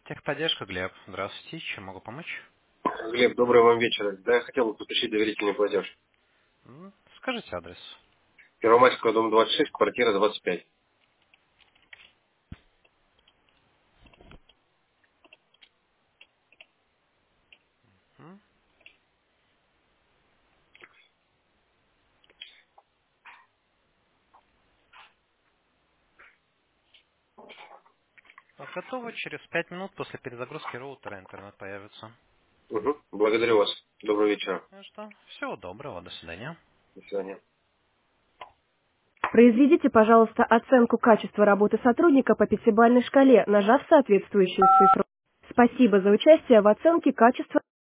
Техподдержка, Глеб. Здравствуйте. Чем могу помочь? Глеб, добрый вам вечер. Да, я хотел бы подключить доверительный платеж. Скажите адрес. Первомайского, дом 26, квартира 25. М? Готово. Через 5 минут после перезагрузки роутера интернет появится. Угу. Благодарю вас. Доброго вечера. Ну что, всего доброго. До свидания. До свидания. Произведите, пожалуйста, оценку качества работы сотрудника по пятибалльной шкале, нажав соответствующую цифру. Спасибо за участие в оценке качества